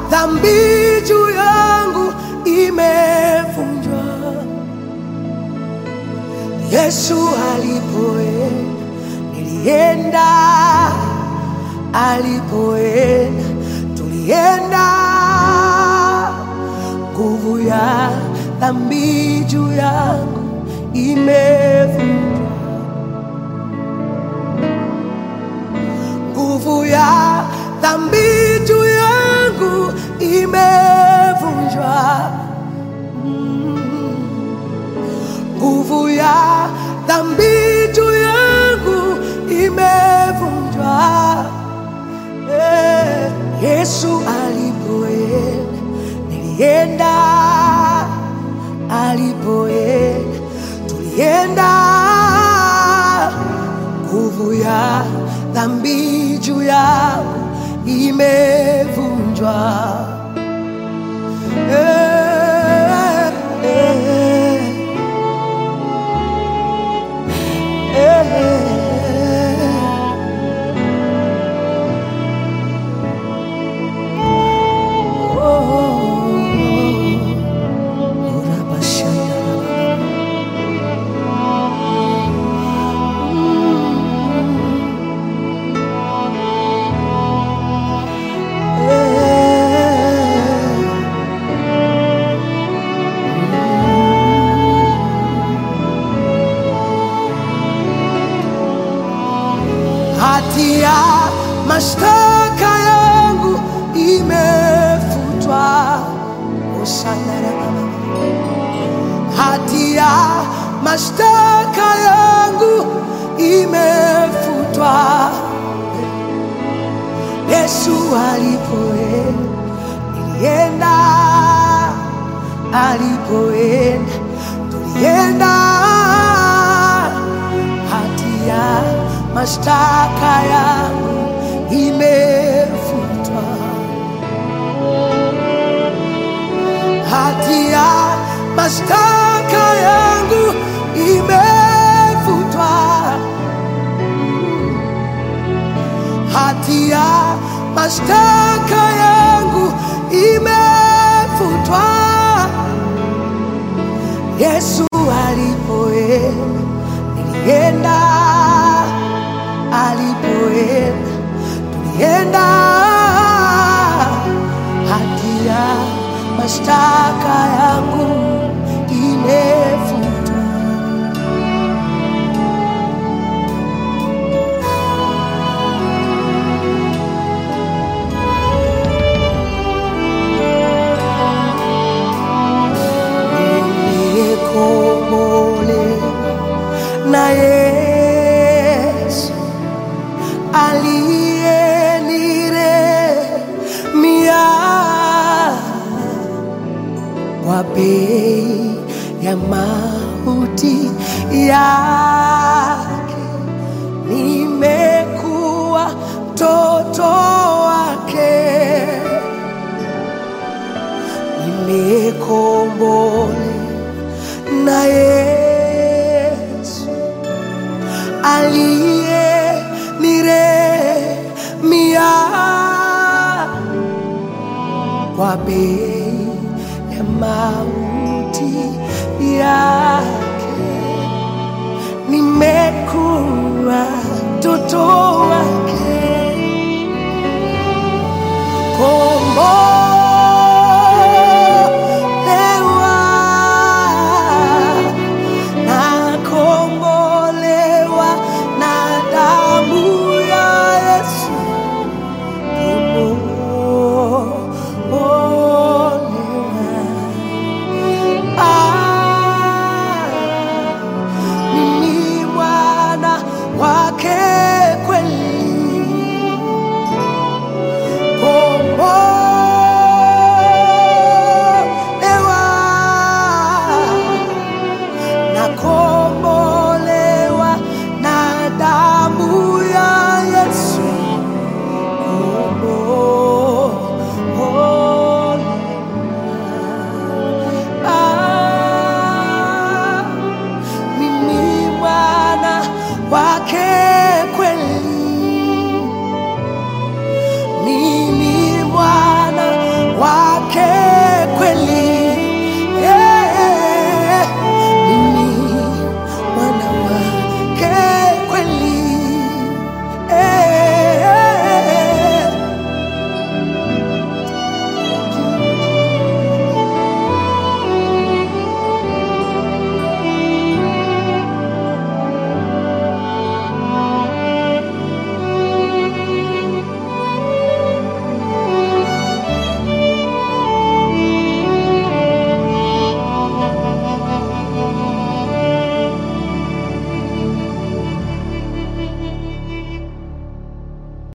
dhambi juu yangu imevunjwa. Yesu alipoenda nilienda, alipoenda tulienda. Nguvu ya dhambi juu yangu imevunjwa. Nguvu ya dhambi juu yangu imevunjwa. Nguvu ya dhambi juu yangu imevunjwa. Yesu alipoenda nilienda, alipoenda tulienda. Nguvu ya dhambi juu yangu imevunjwa. Hatia mashtaka yangu imefutwa. Hatia mashtaka yangu imefutwa. Yesu alipoenda nilienda, alipoenda tulienda. Hatia mashtaka yangu imefutwa. Hatia mashtaka yangu imefutwa. Hatia mashtaka yangu imefutwa. Yesu alipoenda nilienda, alipoenda tulienda. Hatia mashtaka yangu imefutwa. Nimekombolewa na Yesu aliyeniremia kwa bei ya mauti yake. Nimekuwa mtoto wake, nimekombolewa na Yesu aliyeniremia kwa bei ya mauti yake. Nimekuwa mtoto wake,